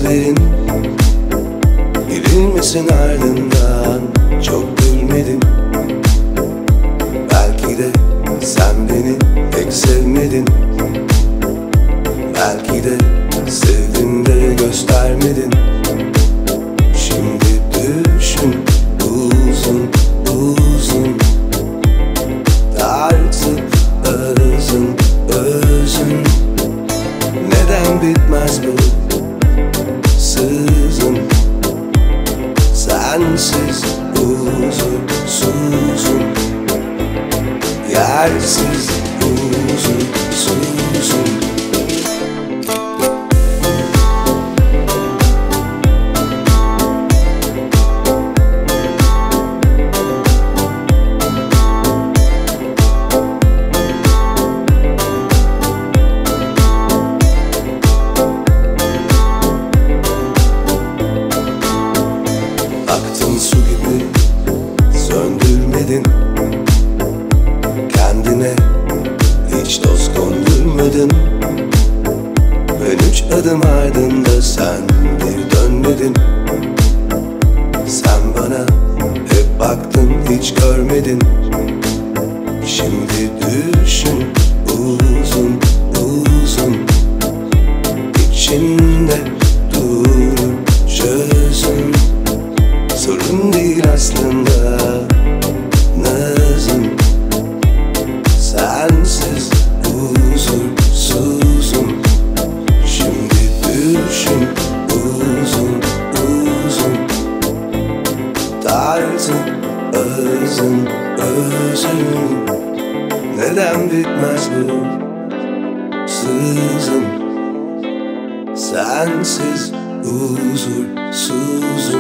gözlerin gülmesin ardından çok gülmedim. Belki de sen beni pek sevmedin. Belki de sevdin de göstermedin. Şimdi düşün uzun uzun, tartıp özün özün. Neden bitmez bu sızın? Sensiz huzursuzum, yersiz huzursuzum. Aktın su gibi söndürmedin, kendine hiç toz kondurmadın. Ben 3 adım ardında sen bir dönmedin. Sen bana hep baktın hiç görmedin. Şimdi düşün uzun uzun, içinde durur çözüm. Sorun değil aslında nazım, sensiz huzursuzum. Şimdi düşün uzun uzun, tartın özün özün. Neden bitmez bu sızın? Sensiz huzursuzum.